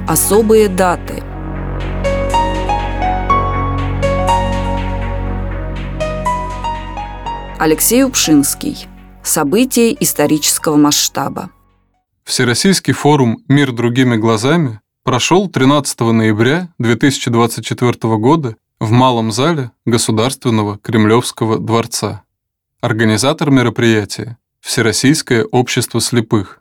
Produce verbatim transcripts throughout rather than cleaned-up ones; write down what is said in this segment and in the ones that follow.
Особые даты. Алексей Упшинский. События исторического масштаба. Всероссийский форум «Мир другими глазами» прошел тринадцатого ноября две тысячи двадцать четвёртого года в Малом зале Государственного Кремлевского дворца. Организатор мероприятия – Всероссийское общество слепых.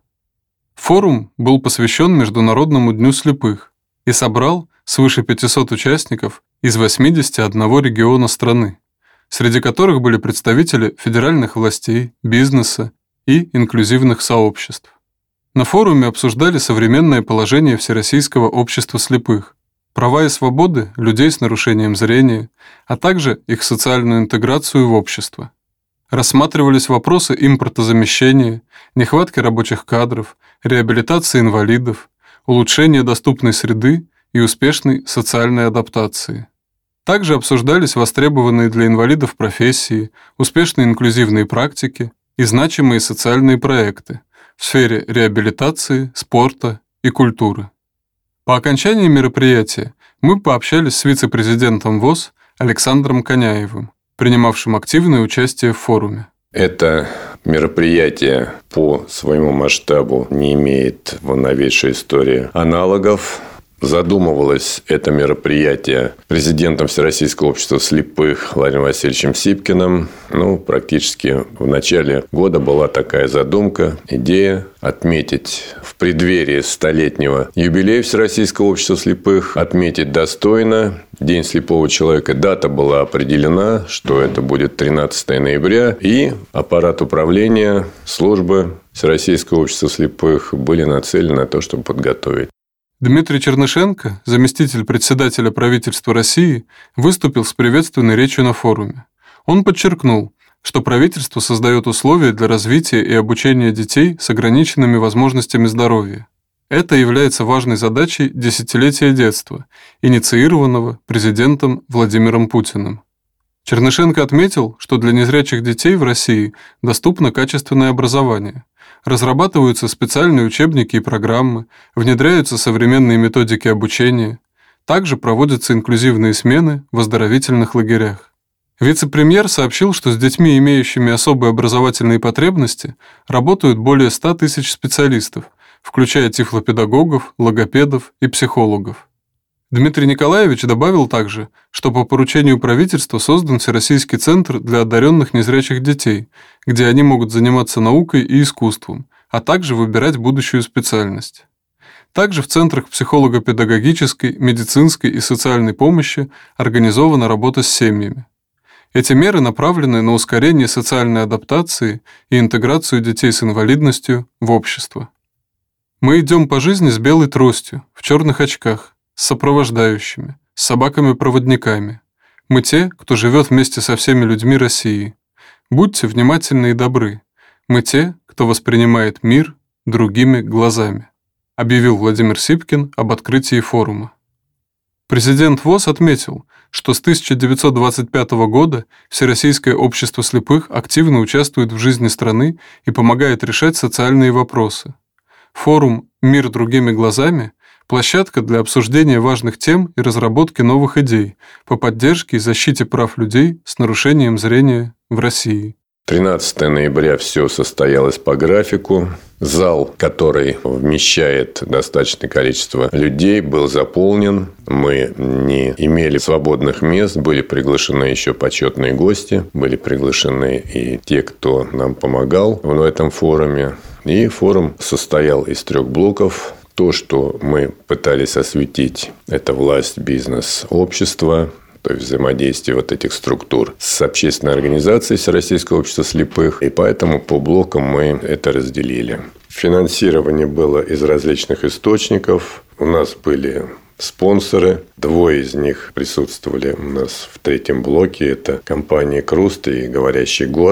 Форум был посвящен Международному дню слепых и собрал свыше пятисот участников из восьмидесяти одного региона страны, среди которых были представители федеральных властей, бизнеса и инклюзивных сообществ. На форуме обсуждали современное положение Всероссийского общества слепых, права и свободы людей с нарушением зрения, а также их социальную интеграцию в общество. Рассматривались вопросы импортозамещения, нехватки рабочих кадров, реабилитации инвалидов, улучшения доступной среды и успешной социальной адаптации. Также обсуждались востребованные для инвалидов профессии, успешные инклюзивные практики и значимые социальные проекты в сфере реабилитации, спорта и культуры. По окончании мероприятия мы пообщались с вице-президентом ВОС Александром Коняевым, принимавшим активное участие в форуме. Это мероприятие по своему масштабу не имеет в новейшей истории аналогов. Задумывалось это мероприятие президентом Всероссийского общества слепых Владимиром Васильевичем Сипкиным. Ну, практически в начале года была такая задумка, идея отметить в преддверии столетнего юбилея Всероссийского общества слепых, отметить достойно День слепого человека. Дата была определена, что это будет тринадцатого ноября, и аппарат управления службы Всероссийского общества слепых были нацелены на то, чтобы подготовить. Дмитрий Чернышенко, заместитель председателя правительства России, выступил с приветственной речью на форуме. Он подчеркнул, что правительство создает условия для развития и обучения детей с ограниченными возможностями здоровья. Это является важной задачей десятилетия детства, инициированного президентом Владимиром Путиным. Чернышенко отметил, что для незрячих детей в России доступно качественное образование. Разрабатываются специальные учебники и программы, внедряются современные методики обучения. Также проводятся инклюзивные смены в оздоровительных лагерях. Вице-премьер сообщил, что с детьми, имеющими особые образовательные потребности, работают более ста тысяч специалистов, включая тифлопедагогов, логопедов и психологов. Дмитрий Николаевич добавил также, что по поручению правительства создан Всероссийский центр для одаренных незрячих детей, где они могут заниматься наукой и искусством, а также выбирать будущую специальность. Также в центрах психолого-педагогической, медицинской и социальной помощи организована работа с семьями. Эти меры направлены на ускорение социальной адаптации и интеграцию детей с инвалидностью в общество. Мы идем по жизни с белой тростью, в черных очках, с сопровождающими, с собаками-проводниками. Мы те, кто живет вместе со всеми людьми России. Будьте внимательны и добры. Мы те, кто воспринимает мир другими глазами», объявил Владимир Сипкин об открытии форума. Президент ВОС отметил, что с тысяча девятьсот двадцать пятого года Всероссийское общество слепых активно участвует в жизни страны и помогает решать социальные вопросы. Форум «Мир другими глазами» – площадка для обсуждения важных тем и разработки новых идей по поддержке и защите прав людей с нарушением зрения в России. тринадцатого ноября все состоялось по графику. Зал, который вмещает достаточное количество людей, был заполнен. Мы не имели свободных мест, были приглашены еще почетные гости, были приглашены и те, кто нам помогал в этом форуме. И форум состоял из трех блоков. То, что мы пытались осветить, это власть, бизнес, общество, то есть взаимодействие вот этих структур с общественной организацией Всероссийского общества слепых. И поэтому по блокам мы это разделили. Финансирование было из различных источников. У нас были спонсоры. Двое из них присутствовали у нас в третьем блоке. Это компания «Круст» и «Говорящий город».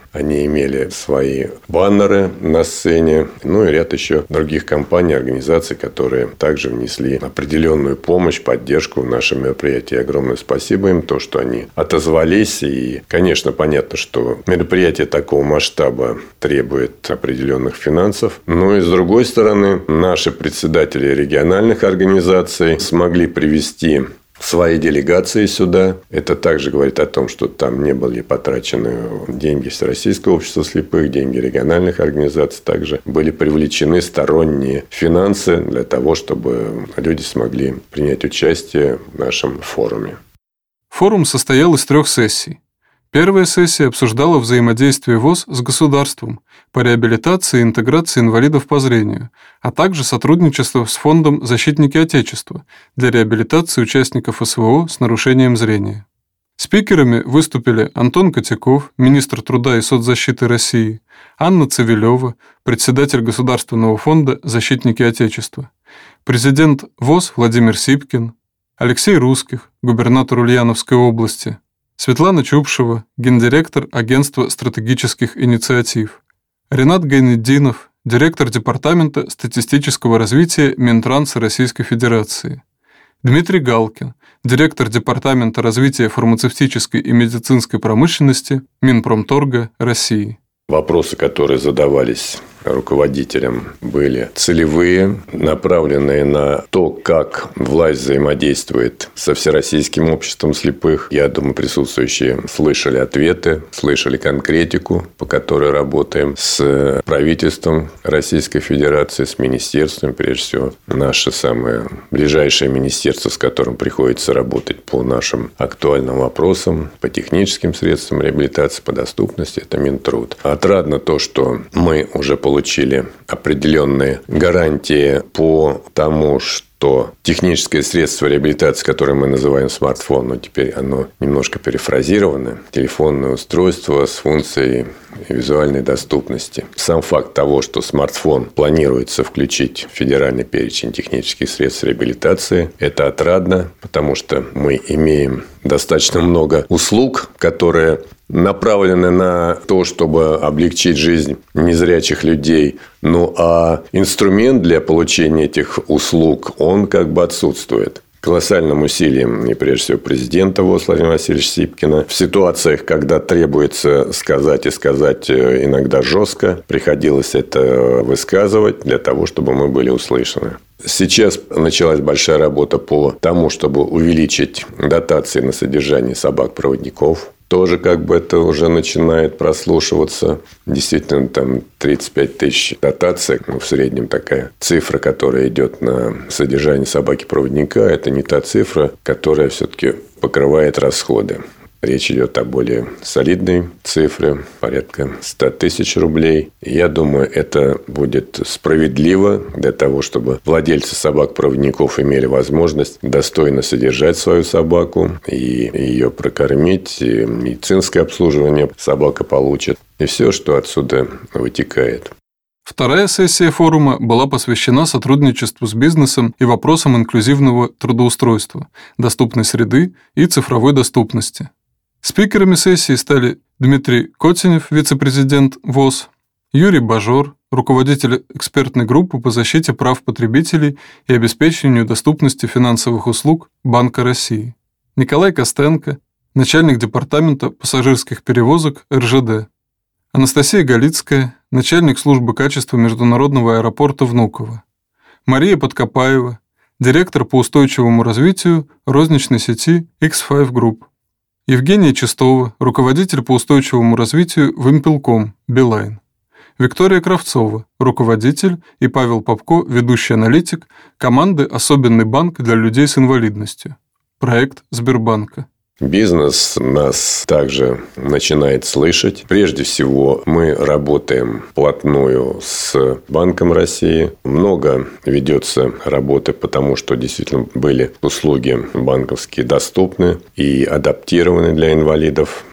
Они имели свои баннеры на сцене, ну и ряд еще других компаний, организаций, которые также внесли определенную помощь, поддержку в наше мероприятие. Огромное спасибо им, то, что они отозвались. И, конечно, понятно, что мероприятие такого масштаба требует определенных финансов. Но и с другой стороны, наши председатели региональных организаций смогли привести свои делегации сюда. Это также говорит о том, что там не были потрачены деньги Всероссийского общества слепых, деньги региональных организаций. Также были привлечены сторонние финансы для того, чтобы люди смогли принять участие в нашем форуме. Форум состоял из трех сессий. Первая сессия обсуждала взаимодействие ВОС с государством по реабилитации и интеграции инвалидов по зрению, а также сотрудничество с Фондом «Защитники Отечества» для реабилитации участников СВО с нарушением зрения. Спикерами выступили Антон Котяков, министр труда и соцзащиты России, Анна Цивилева, председатель Государственного фонда «Защитники Отечества», президент ВОС Владимир Сипкин, Алексей Русских, губернатор Ульяновской области, Светлана Чупшева, гендиректор Агентства стратегических инициатив, Ренат Гайнетдинов, директор Департамента статистического развития Минтранса Российской Федерации, Дмитрий Галкин, директор Департамента развития фармацевтической и медицинской промышленности Минпромторга России. Вопросы, которые задавались руководителям, были целевые, направленные на то, как власть взаимодействует со Всероссийским обществом слепых. Я думаю, присутствующие слышали ответы, слышали конкретику, по которой работаем с правительством Российской Федерации, с министерством, прежде всего, наше самое ближайшее министерство, с которым приходится работать по нашим актуальным вопросам, по техническим средствам реабилитации, по доступности, это Минтруд. Отрадно то, что мы уже получили определенные гарантии по тому, что техническое средство реабилитации, которое мы называем смартфон, но теперь оно немножко перефразировано, телефонное устройство с функцией визуальной доступности. Сам факт того, что смартфон планируется включить в федеральный перечень технических средств реабилитации, это отрадно, потому что мы имеем достаточно много услуг, которые направлены на то, чтобы облегчить жизнь незрячих людей. Ну, а инструмент для получения этих услуг, он как бы отсутствует. Колоссальным усилием, и прежде всего президента ВОС Владимира Васильевича Сипкина, в ситуациях, когда требуется сказать и сказать иногда жестко, приходилось это высказывать для того, чтобы мы были услышаны. Сейчас началась большая работа по тому, чтобы увеличить дотации на содержание собак-проводников. Тоже как бы это уже начинает прослушиваться. Действительно, там тридцать пять тысяч дотаций. Ну, в среднем такая цифра, которая идет на содержание собаки-проводника, это не та цифра, которая все-таки покрывает расходы. Речь идет о более солидной цифре, порядка сто тысяч рублей. Я думаю, это будет справедливо для того, чтобы владельцы собак-проводников имели возможность достойно содержать свою собаку и ее прокормить, и медицинское обслуживание собака получит, и все, что отсюда вытекает. Вторая сессия форума была посвящена сотрудничеству с бизнесом и вопросам инклюзивного трудоустройства, доступной среды и цифровой доступности. Спикерами сессии стали Дмитрий Котенев, вице-президент ВОС, Юрий Бажор, руководитель экспертной группы по защите прав потребителей и обеспечению доступности финансовых услуг Банка России, Николай Костенко, начальник департамента пассажирских перевозок эр жэ дэ, Анастасия Галицкая, начальник службы качества международного аэропорта Внуково, Мария Подкопаева, директор по устойчивому развитию розничной сети икс пять Group, Евгения Чистова, руководитель по устойчивому развитию Вимпелком, Билайн, Виктория Кравцова, руководитель, и Павел Попко, ведущий аналитик команды «Особенный банк для людей с инвалидностью», проект Сбербанка. Бизнес нас также начинает слышать. Прежде всего, мы работаем вплотную с Банком России. Много ведется работы, потому что действительно были услуги банковские доступны и адаптированы для инвалидов.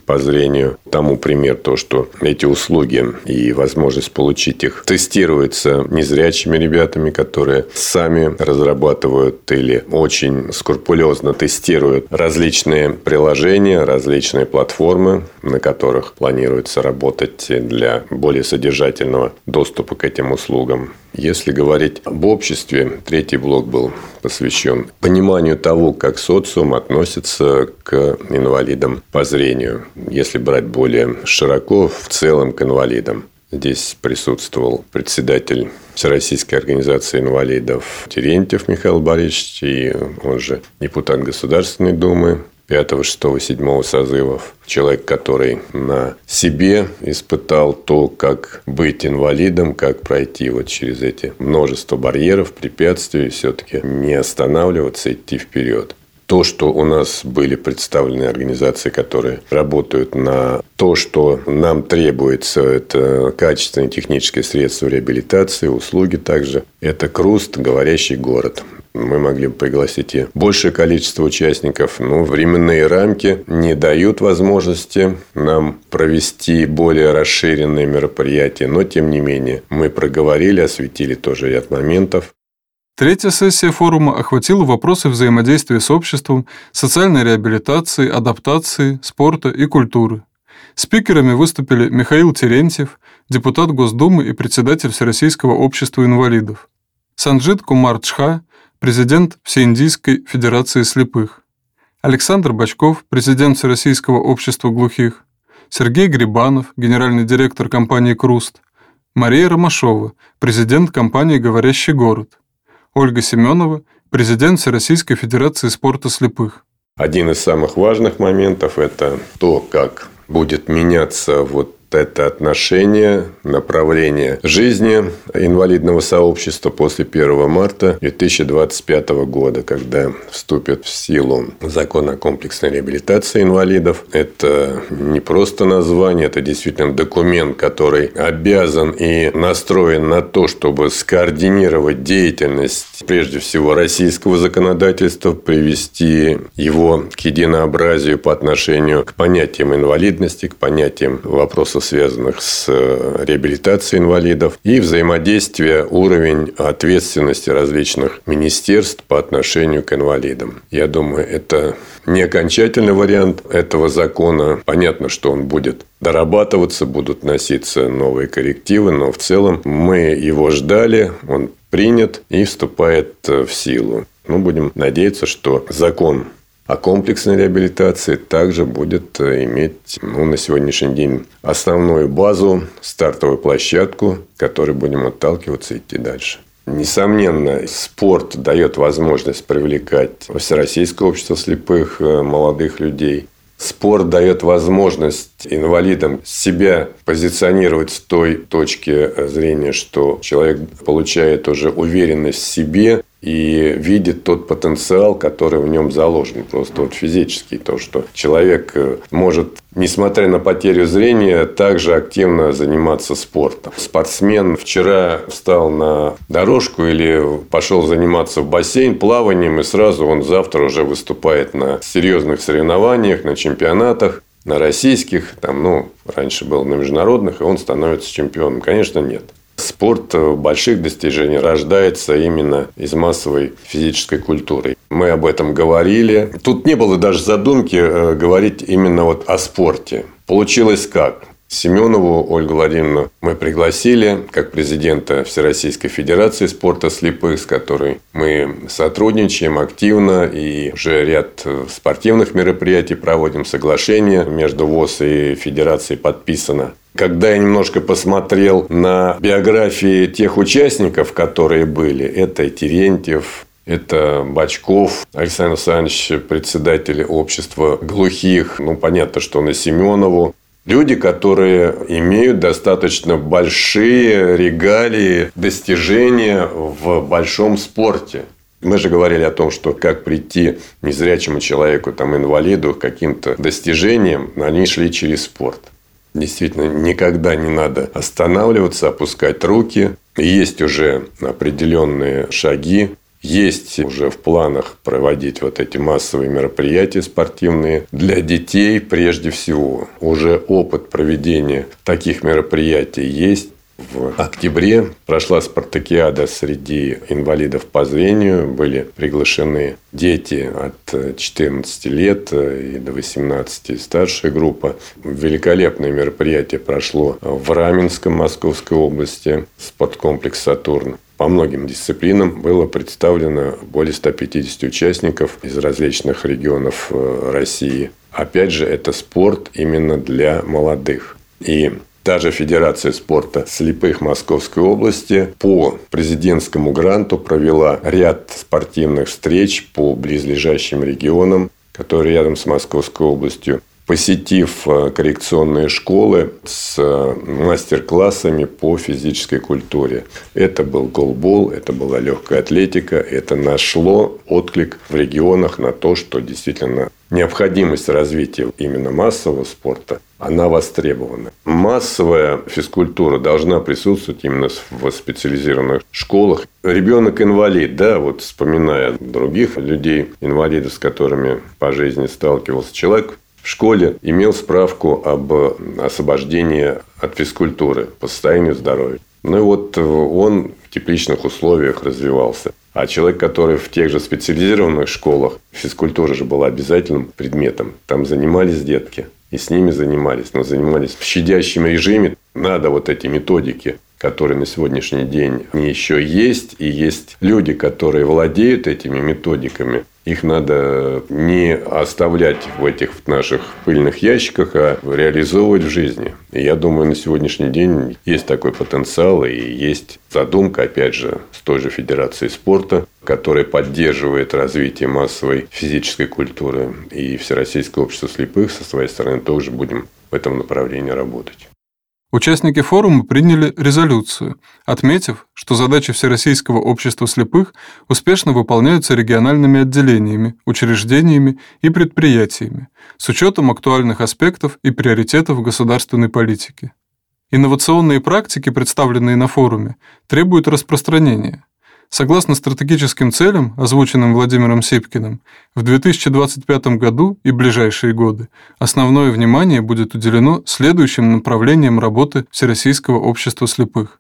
по зрению. Тому пример то, что эти услуги и возможность получить их тестируется незрячими ребятами, которые сами разрабатывают или очень скрупулезно тестируют различные приложения, различные платформы, на которых планируется работать для более содержательного доступа к этим услугам. Если говорить об обществе, третий блок был посвящен пониманию того, как социум относится к инвалидам по зрению. Если брать более широко, в целом к инвалидам. Здесь присутствовал председатель Всероссийской организации инвалидов Терентьев Михаил Борисович, и он же депутат Государственной Думы пятого, шестого, седьмого созывов. Человек, который на себе испытал то, как быть инвалидом, как пройти вот через эти множество барьеров, препятствий, и все-таки не останавливаться, идти вперед. То, что у нас были представлены организации, которые работают на то, что нам требуется, это качественные технические средства реабилитации, услуги также. Это КРУСТ, говорящий город. Мы могли бы пригласить и большее количество участников, но временные рамки не дают возможности нам провести более расширенные мероприятия. Но, тем не менее, мы проговорили, осветили тоже ряд моментов. Третья сессия форума охватила вопросы взаимодействия с обществом, социальной реабилитации, адаптации, спорта и культуры. Спикерами выступили Михаил Терентьев, депутат Госдумы и председатель Всероссийского общества инвалидов, Санджит Кумар Чха, президент Всеиндийской федерации слепых, Александр Бочков, президент Всероссийского общества глухих, Сергей Грибанов, генеральный директор компании «КРУСТ», Мария Ромашова, президент компании «Говорящий город», Ольга Семенова, президент Всероссийской федерации спорта слепых. Один из самых важных моментов – это то, как будет меняться вот это отношение, направление жизни инвалидного сообщества после первого марта две тысячи двадцать пятого года, когда вступит в силу закон о комплексной реабилитации инвалидов. Это не просто название, это действительно документ, который обязан и настроен на то, чтобы скоординировать деятельность, прежде всего, российского законодательства, привести его к единообразию по отношению к понятиям инвалидности, к понятиям вопросов, связанных с реабилитацией инвалидов, и взаимодействие, уровень ответственности различных министерств по отношению к инвалидам. Я думаю, это не окончательный вариант этого закона. Понятно, что он будет дорабатываться, будут вноситься новые коррективы, но в целом мы его ждали, он принят и вступает в силу. Мы будем надеяться, что закон о комплексной реабилитации также будет иметь ну, на сегодняшний день основную базу, стартовую площадку, к которой будем отталкиваться и идти дальше. Несомненно, спорт дает возможность привлекать Всероссийское общество слепых молодых людей. Спорт дает возможность инвалидам себя позиционировать с той точки зрения, что человек получает уже уверенность в себе и видит тот потенциал, который в нем заложен, просто вот физический. То, что человек может, несмотря на потерю зрения, также активно заниматься спортом. Спортсмен вчера встал на дорожку или пошел заниматься в бассейн плаванием, и сразу он завтра уже выступает на серьезных соревнованиях, на чемпионатах, на российских, там, ну, раньше был на международных, и он становится чемпионом. Конечно, нет. Спорт больших достижений рождается именно из массовой физической культуры. Мы об этом говорили. Тут не было даже задумки говорить именно вот о спорте. Получилось как? Семенову Ольгу Владимировну мы пригласили как президента Всероссийской федерации спорта слепых, с которой мы сотрудничаем активно и уже ряд спортивных мероприятий проводим, соглашение между ВОС и Федерацией подписано. Когда я немножко посмотрел на биографии тех участников, которые были, это Терентьев, это Бочков, Александр Александрович, председатель общества глухих, ну, понятно, что на Семенову. Люди, которые имеют достаточно большие регалии, достижения в большом спорте. Мы же говорили о том, что как прийти незрячему человеку, там, инвалиду, к каким-то достижениям, они шли через спорт. Действительно, никогда не надо останавливаться, опускать руки. Есть уже определенные шаги Есть уже в планах проводить вот эти массовые мероприятия спортивные для детей прежде всего. Уже опыт проведения таких мероприятий есть. В октябре прошла спартакиада среди инвалидов по зрению. Были приглашены дети от четырнадцати лет и до восемнадцати, старшая группа. Великолепное мероприятие прошло в Раменском, Московской области, спорткомплекс «Сатурн». По многим дисциплинам было представлено более ста пятидесяти участников из различных регионов России. Опять же, это спорт именно для молодых. И та же Федерация спорта слепых Московской области по президентскому гранту провела ряд спортивных встреч по близлежащим регионам, которые рядом с Московской областью, посетив коррекционные школы с мастер-классами по физической культуре. Это был голбол, это была легкая атлетика. Это нашло отклик в регионах на то, что действительно необходимость развития именно массового спорта, она востребована. Массовая физкультура должна присутствовать именно в специализированных школах. Ребенок-инвалид, да, вот вспоминая других людей, инвалидов, с которыми по жизни сталкивался человек, в школе имел справку об освобождении от физкультуры по состоянию здоровья. Ну и вот он в тепличных условиях развивался. А человек, который в тех же специализированных школах, физкультура же была обязательным предметом. Там занимались детки. И с ними занимались. Но занимались в щадящем режиме. Надо вот эти методики, которые на сегодняшний день еще есть. И есть люди, которые владеют этими методиками. Их надо не оставлять в этих наших пыльных ящиках, а реализовывать в жизни. И я думаю, на сегодняшний день есть такой потенциал и есть задумка, опять же, с той же Федерацией спорта, которая поддерживает развитие массовой физической культуры. И Всероссийское общество слепых со своей стороны тоже будем в этом направлении работать. Участники форума приняли резолюцию, отметив, что задачи Всероссийского общества слепых успешно выполняются региональными отделениями, учреждениями и предприятиями с учетом актуальных аспектов и приоритетов государственной политики. Инновационные практики, представленные на форуме, требуют распространения. Согласно стратегическим целям, озвученным Владимиром Сипкиным, в две тысячи двадцать пятом году и ближайшие годы основное внимание будет уделено следующим направлениям работы Всероссийского общества слепых.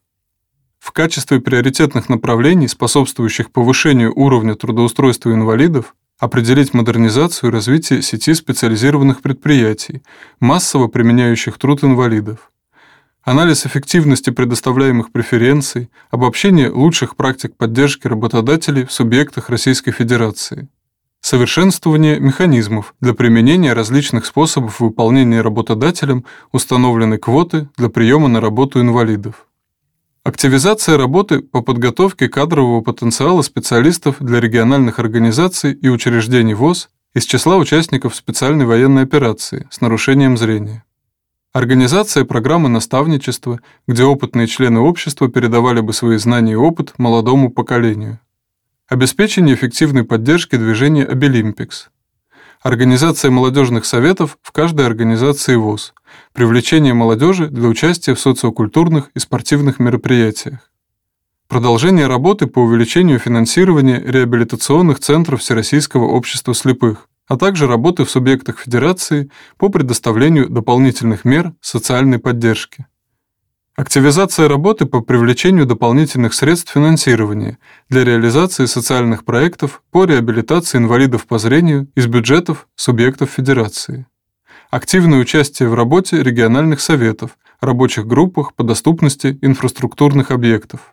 В качестве приоритетных направлений, способствующих повышению уровня трудоустройства инвалидов, определить модернизацию и развитие сети специализированных предприятий, массово применяющих труд инвалидов, анализ эффективности предоставляемых преференций, обобщение лучших практик поддержки работодателей в субъектах Российской Федерации, совершенствование механизмов для применения различных способов выполнения работодателем установленной квоты для приема на работу инвалидов, активизация работы по подготовке кадрового потенциала специалистов для региональных организаций и учреждений ВОС из числа участников специальной военной операции с нарушением зрения, организация программы наставничества, где опытные члены общества передавали бы свои знания и опыт молодому поколению. Обеспечение эффективной поддержки движения Обилимпикс. Организация молодежных советов в каждой организации ВОС. Привлечение молодежи для участия в социокультурных и спортивных мероприятиях. Продолжение работы по увеличению финансирования реабилитационных центров Всероссийского общества слепых, а также работы в субъектах Федерации по предоставлению дополнительных мер социальной поддержки. Активизация работы по привлечению дополнительных средств финансирования для реализации социальных проектов по реабилитации инвалидов по зрению из бюджетов субъектов Федерации. Активное участие в работе региональных советов, рабочих группах по доступности инфраструктурных объектов.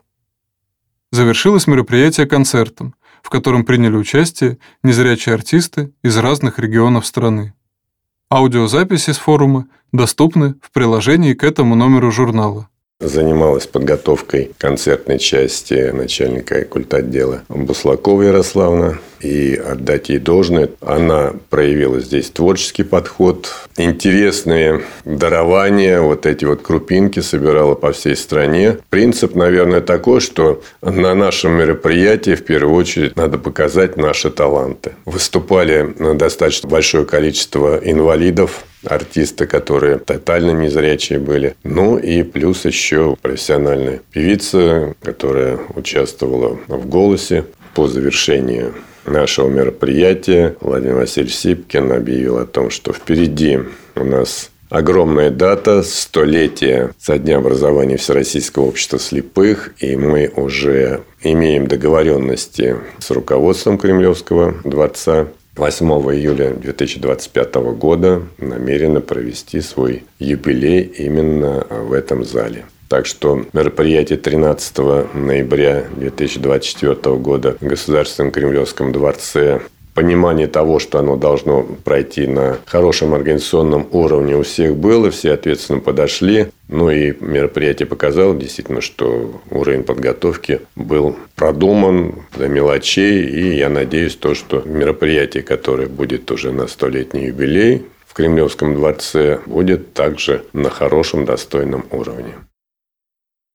Завершилось мероприятие концертом, в котором приняли участие незрячие артисты из разных регионов страны. Аудиозаписи с форума доступны в приложении к этому номеру журнала. Занималась подготовкой концертной части начальника культотдела Буслакова Ярославна. И отдать ей должное, она проявила здесь творческий подход, интересные дарования, вот эти вот крупинки собирала по всей стране. Принцип, наверное, такой, что на нашем мероприятии в первую очередь надо показать наши таланты. Выступали достаточно большое количество инвалидов, артисты, которые тотально незрячие были. Ну и плюс еще профессиональная певица, которая участвовала в «Голосе». по завершению нашего мероприятия Владимир Васильевич Сипкин объявил о том, что впереди у нас огромная дата – столетие со дня образования Всероссийского общества слепых, и мы уже имеем договоренности с руководством Кремлевского дворца. восьмого июля две тысячи двадцать пятого года намерены провести свой юбилей именно в этом зале. Так что мероприятие тринадцатого ноября две тысячи двадцать четвёртого года в Государственном Кремлевском дворце, понимание того, что оно должно пройти на хорошем организационном уровне, у всех было, все ответственно подошли. Ну и мероприятие показало действительно, что уровень подготовки был продуман до мелочей. И я надеюсь, то, что мероприятие, которое будет уже на столетний юбилей в Кремлевском дворце, будет также на хорошем, достойном уровне.